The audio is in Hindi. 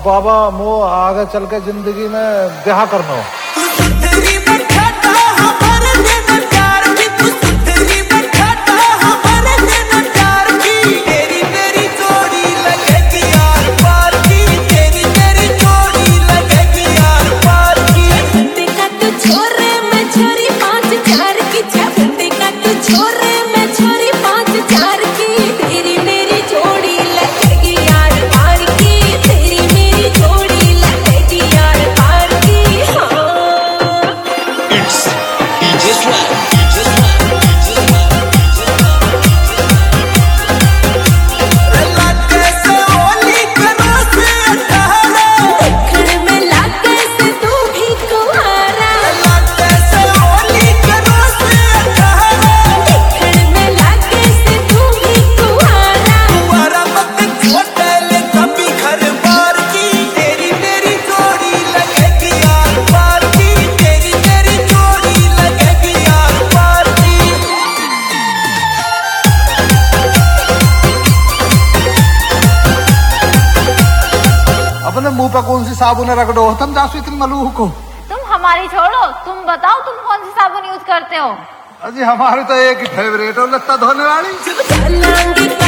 बाबा मो आगे चल के जिंदगी में ब्याह करना हो। अपने मुंह पे कौन सी साबुन रख दो तुम जासू इतनी मलूह को। तुम हमारी छोड़ो, तुम बताओ तुम कौन सी साबुन यूज करते हो। अजी हमारी तो एक ही फेवरेट है लत्ता धोने वाली।